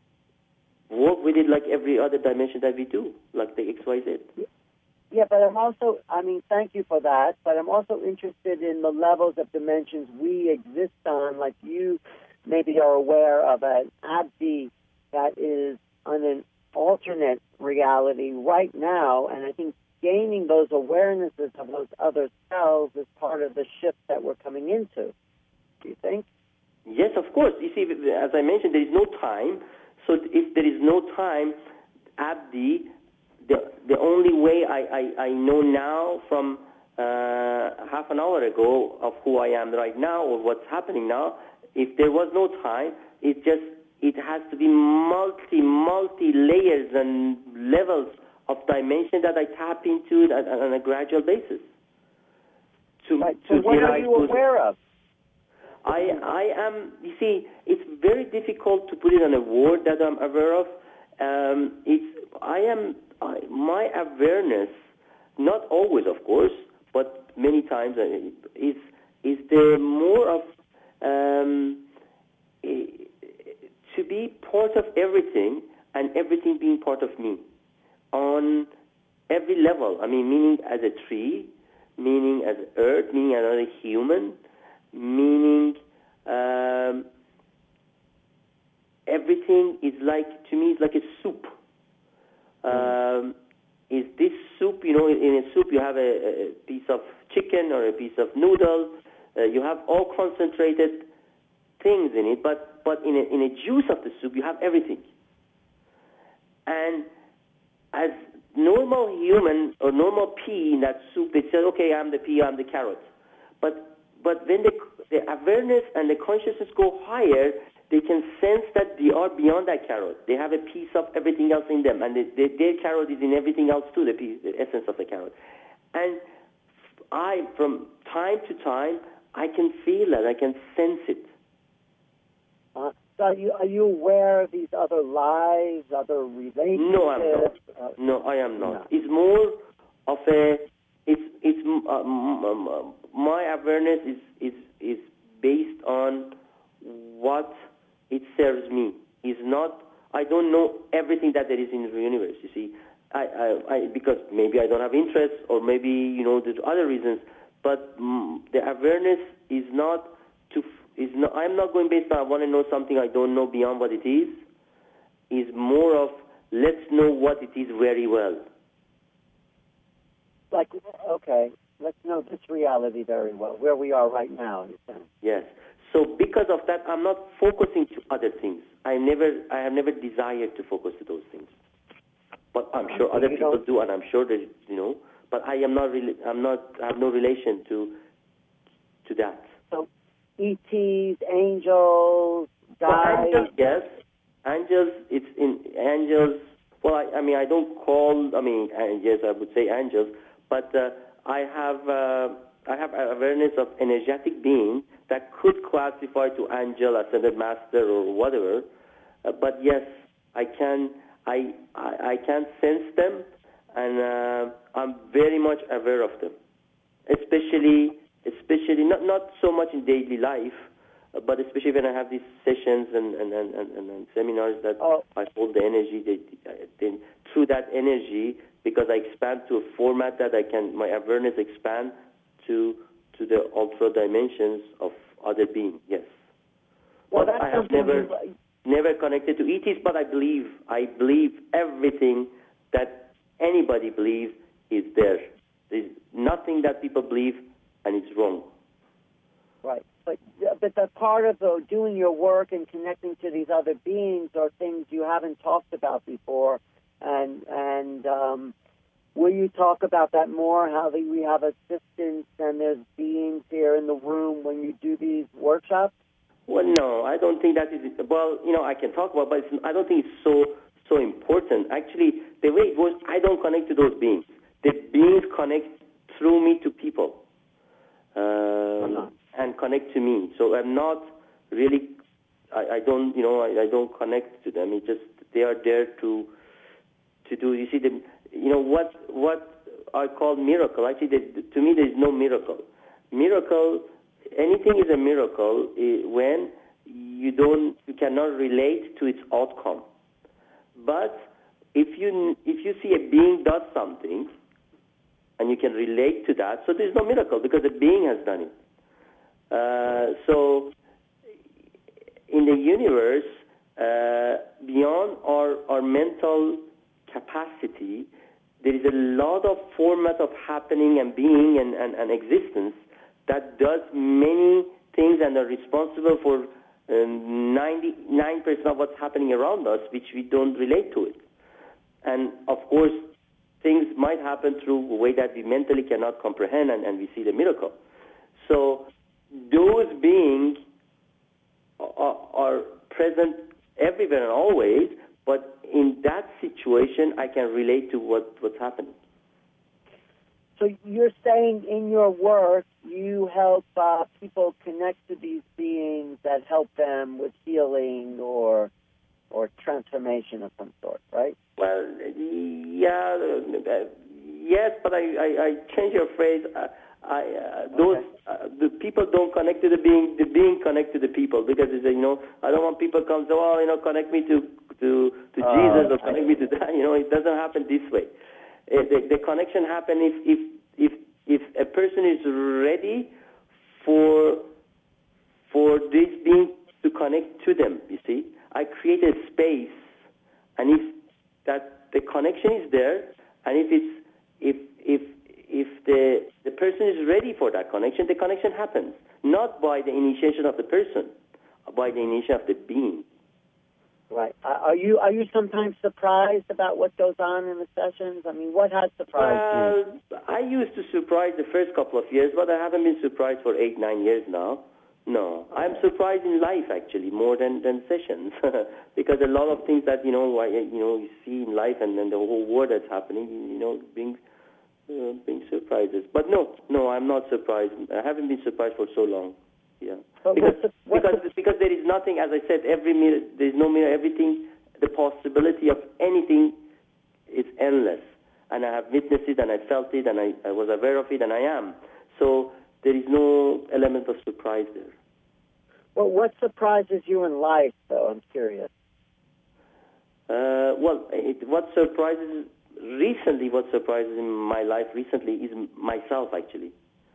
work with it like every other dimension that we do, like the XYZ. Yeah, but I'm also, thank you for that, but I'm also interested in the levels of dimensions we exist on, like you maybe are aware of an Abdi that is on an alternate reality right now, and I think gaining those awarenesses of those other selves is part of the shift that we're coming into. Do you think? Yes, of course. You see, as I mentioned, there is no time, so if there is no time, Abdi, the only way I know now from half an hour ago of who I am right now or what's happening now, if there was no time, it's just it has to be multi layers and levels of dimension that I tap into on a gradual basis. So what are you aware of? I am, you see, it's very difficult to put it on a word that I'm aware of. My awareness, not always, of course, but many times, is there more of to be part of everything and everything being part of me on every level. I mean, meaning as a tree, meaning as earth, meaning another human, meaning everything is like, to me, it's like a soup. Is this soup, in a soup you have a piece of chicken or a piece of noodle. You have all concentrated things in it, but in a juice of the soup you have everything. And as normal human or normal pea in that soup, they say, okay, I'm the pea, I'm the carrot. But when the awareness and the consciousness go higher, they can sense that they are beyond that carrot. They have a piece of everything else in them, and their carrot is in everything else too, the essence of the carrot. And from time to time, I can feel that, I can sense it. So are you aware of these other lives, other relationships? No, I'm not. No, I am not. It's more of a. My awareness is based on what it serves me. Is not. I don't know everything that there is in the universe. You see, I because maybe I don't have interest, or maybe there's other reasons. But the awareness is not to. I'm not going based on I want to know something I don't know beyond what it is. Is more of let's know what it is very well. Like, okay, let's know this reality very well, where we are right now. Yes. So because of that, I'm not focusing to other things. I have never desired to focus to those things. But I'm sure other people do, and I'm sure that But I am not really. I have no relation to that. So, ETs, angels, guides. Angels, yes. Angels. It's in angels. Well, I don't call. Yes, I would say angels. But I have awareness of energetic being that could classify to angel, ascended master, or whatever. But yes, I can sense them, and I'm very much aware of them. Especially not so much in daily life, but especially when I have these sessions and seminars that I hold the energy. Then through that energy, because I expand to a format that my awareness expand to the ultra dimensions of other beings. Yes. Well, but I have never connected to ETs, but I believe everything that anybody believes is there. There's nothing that people believe and it's wrong. Right. But the part of doing your work and connecting to these other beings are things you haven't talked about before. And will you talk about that more, how we have assistants and there's beings here in the room when you do these workshops? Well, no, I don't think that is... Well, I can talk about it, but I don't think it's so important. Actually, the way it goes, I don't connect to those beings. The beings connect through me to people and connect to me. So I'm not really... I don't connect to them. It's just they are there to do... You see, what I call miracle. Actually, to me, there is no miracle. Miracle... Anything is a miracle when you cannot relate to its outcome. But if you see a being does something and you can relate to that, so there's no miracle because the being has done it. So in the universe, beyond our mental capacity, there is a lot of format of happening and being and existence that does many things and are responsible for 99% of what's happening around us, which we don't relate to it. And, of course, things might happen through a way that we mentally cannot comprehend, and we see the miracle. So those beings are present everywhere and always, but in that situation, I can relate to what's happening. So you're saying in your work, you help people connect to these beings that help them with healing or transformation of some sort, right? Well, yeah, yes, but I change your phrase. The people don't connect to the being connect to the people, because it's, I don't want people to come say, connect me to Jesus or connect me to that. It doesn't happen this way. The connection happens if a person is ready for this being to connect to them. You see, I create a space, and if that the connection is there, and if the person is ready for that connection, the connection happens, not by the initiation of the person, by the initiation of the being. Right. Are you sometimes surprised about what goes on in the sessions? I mean, what has surprised you? I used to surprise the first couple of years, but I haven't been surprised for 8-9 years now. No, okay. I'm surprised in life actually more than sessions, because a lot of things that you see in life and then the whole world that's happening, being surprises. But no, I'm not surprised. I haven't been surprised for so long. Yeah, because there is nothing, as I said, there is no mirror. Everything, the possibility of anything is endless, and I have witnessed it, and I felt it, and I was aware of it, and I am. So there is no element of surprise there. Well, what surprises you in life, though? I'm curious. What surprises in my life recently is myself, actually.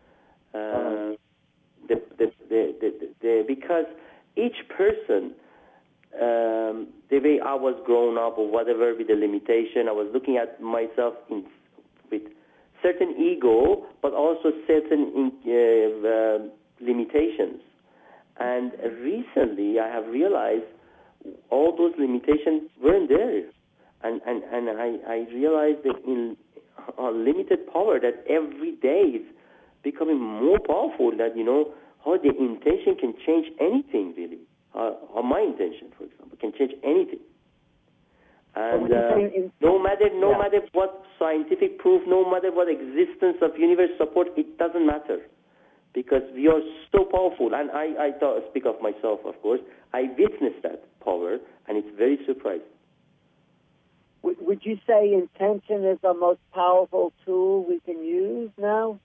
Because each person, the way I was grown up or whatever, with the limitation, I was looking at myself with certain ego, but also certain limitations. And recently, I have realized all those limitations weren't there, and I realized that in unlimited power, that every day is becoming more powerful. That how the intention can change anything, really. Or my intention, for example, can change anything. And no matter what scientific proof, no matter what existence of universe support, it doesn't matter, because we are so powerful. And I speak of myself, of course. I witnessed that power, and it's very surprising. Would you say intention is the most powerful tool we can use now?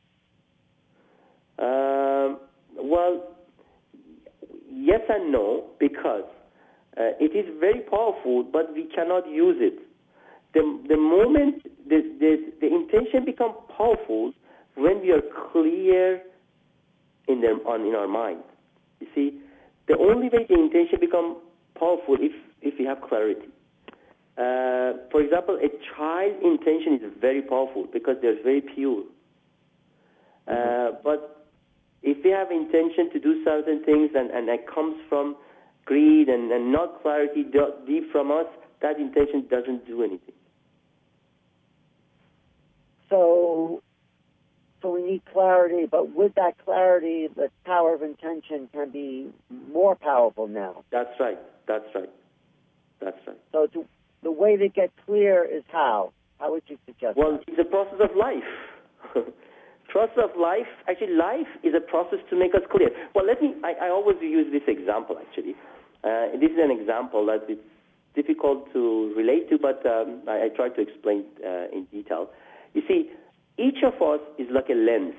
Well, yes and no, because it is very powerful, but we cannot use it. The moment the intention becomes powerful when we are clear in our mind. You see, the only way the intention becomes powerful if we have clarity. For example, a child's intention is very powerful because they're very pure. But if we have intention to do certain things and that comes from greed and not clarity deep from us, that intention doesn't do anything. So we need clarity, but with that clarity, the power of intention can be more powerful now. That's right. So the way to get clear is how? How would you suggest Well, that? it's a process of life. Process of life. Actually, life is a process to make us clear. Well, I always use this example, actually. This is an example that it's difficult to relate to, but I try to explain in detail. You see, each of us is like a lens.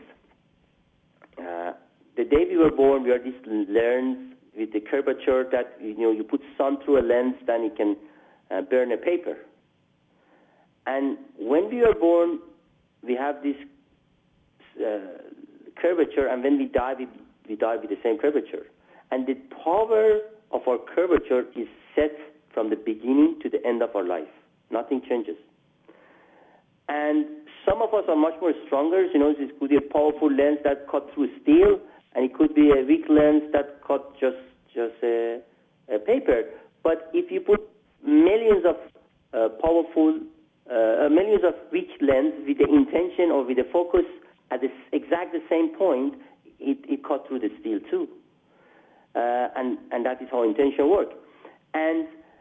The day we were born, we are this lens with the curvature that, you put sun through a lens, then it can burn a paper. And when we are born, we have this curvature, and when we die, we die with the same curvature. And the power of our curvature is set from the beginning to the end of our life. Nothing changes. And some of us are much more stronger. This could be a powerful lens that cut through steel, and it could be a weak lens that cut just a paper. But if you put millions of millions of weak lens with the intention or with the focus at the same point, it cut through the steel too. And that is how intention works. And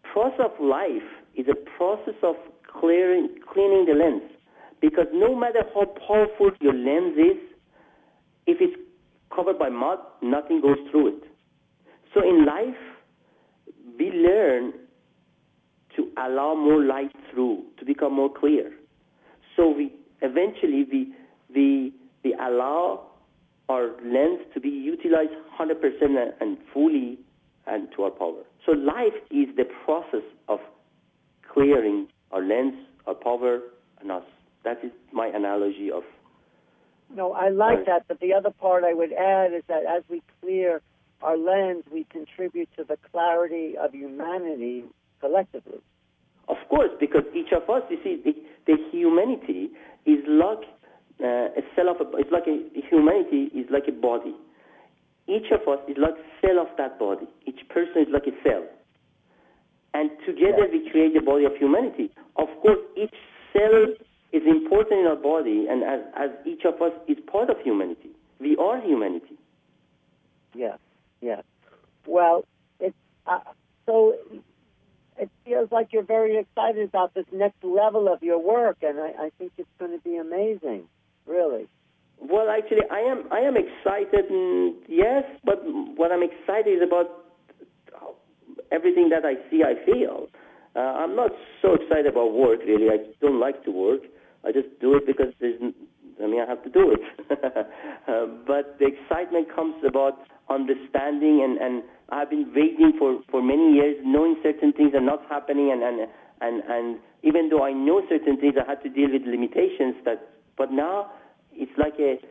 process of life is a process of cleaning the lens. Because no matter how powerful your lens is, if it's covered by mud, nothing goes through it. So in life, we learn to allow more light through, to become more clear. So we allow our lens to be utilized 100% and fully and to our power. So life is the process of clearing our lens, our power, and us. That is my analogy of. No, I like that, but the other part I would add is that as we clear our lens, we contribute to the clarity of humanity collectively. Of course, because each of us, you see, the humanity is like a cell of it's like humanity is like a body. Each of us is like a cell of that body. Each person is like a cell. And together we create the body of humanity. Of course, each cell is important in our body, and as each of us is part of humanity. We are humanity. Yes, yes. Well, so it feels like you're very excited about this next level of your work, and I think it's going to be amazing, really. Well, actually, I am excited, yes, but what I'm excited is about everything that I see, I feel. I'm not so excited about work, really. I don't like to work. I just do it because I have to do it. But the excitement comes about understanding, and I've been waiting for many years, knowing certain things are not happening, and even though I know certain things, I had to deal with limitations. But now it's like a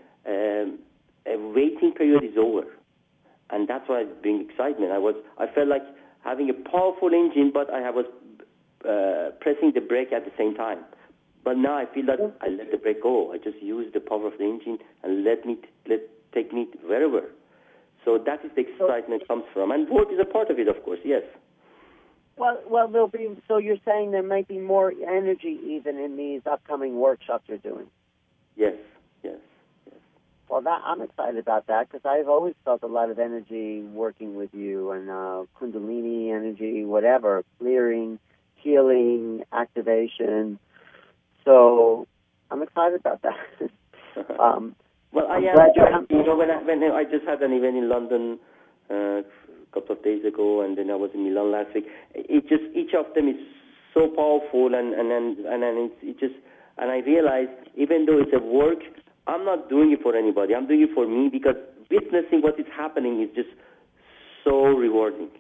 waiting period is over, and that's why it brings excitement. I felt like having a powerful engine, but I was pressing the brake at the same time. But now I feel that I let the brake go. I just use the power of the engine and take me wherever. So that is the excitement comes from. And work is a part of it, of course, yes. Well, there'll be, so you're saying there might be more energy even in these upcoming workshops you're doing? Yes. Well, I'm excited about that because I've always felt a lot of energy working with you and Kundalini energy, whatever, clearing, healing, activation. So I'm excited about that. Well, I am. When I just had an event in London a couple of days ago, and then I was in Milan last week. Each of them is so powerful, and I realized even though it's a work, I'm not doing it for anybody. I'm doing it for me because witnessing what is happening is just so rewarding.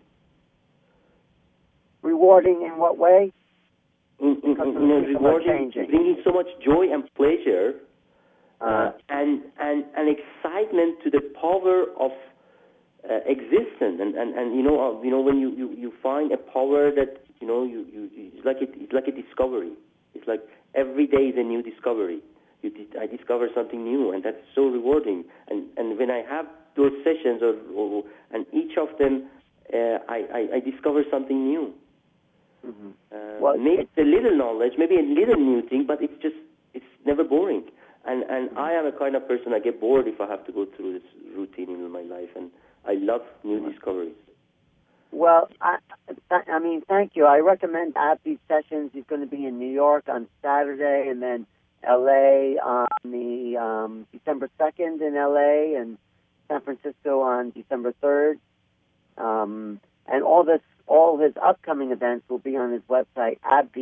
Rewarding in what way? In a rewarding, bringing so much joy and pleasure, and excitement to the power of existence. And you know when you find a power that it's like a discovery. It's like every day is a new discovery. I discover something new, and that's so rewarding. And when I have those sessions, and each of them, I discover something new. Mm-hmm. Maybe it's a little knowledge, maybe a little new thing, but it's never boring. And I am a kind of person, I get bored if I have to go through this routine in my life, and I love new discoveries. Well, thank you. I recommend Abdi's sessions. He's going to be in New York on Saturday, and then L.A. on the December 2nd in L.A. and San Francisco on December 3rd. And all his upcoming events will be on his website,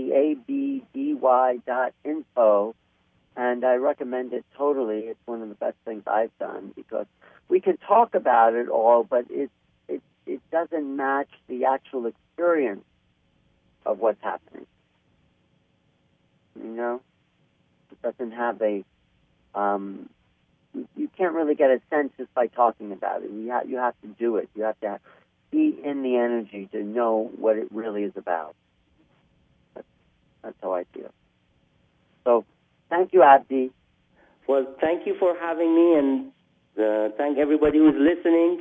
abdy.info. And I recommend it totally. It's one of the best things I've done because we can talk about it all, but it doesn't match the actual experience of what's happening. It doesn't have a, you can't really get a sense just by talking about it. You have to do it. You have to be in the energy to know what it really is about. That's how I feel. So, thank you, Abdi. Well, thank you for having me, and thank everybody who's listening.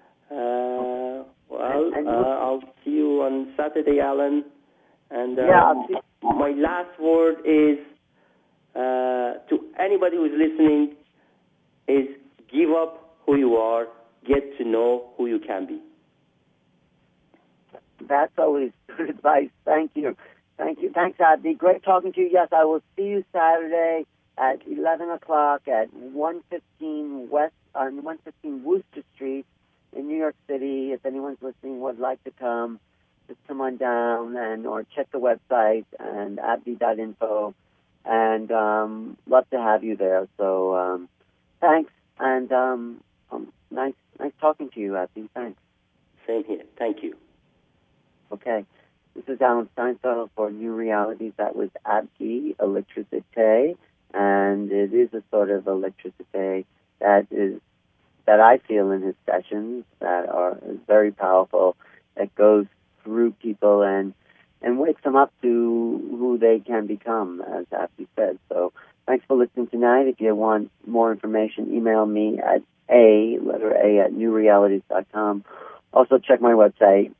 I'll see you on Saturday, Alan. And my last word is to anybody who's listening is give up who you are, get to know who you can be. That's always good advice. Thank you. Thank you. Thanks, Abdi. Great talking to you. Yes, I will see you Saturday at 11 o'clock at 115 Worcester Street in New York City. If anyone's listening would like to come, just come on down or check the website and abdi.info. And love to have you there. So thanks. And nice talking to you, Abdi. Thanks. Same here. Thank you. Okay. This is Alan Steinfeld for New Realities. That was Abdi Electricité, and it is a sort of electricité that I feel in his sessions that is very powerful, that goes through people and wakes them up to who they can become, as Abdi said. So thanks for listening tonight. If you want more information, email me at letter A at newrealities.com. Also check my website,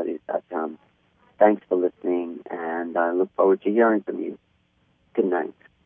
newrealities.com. Thanks for listening, and I look forward to hearing from you. Good night.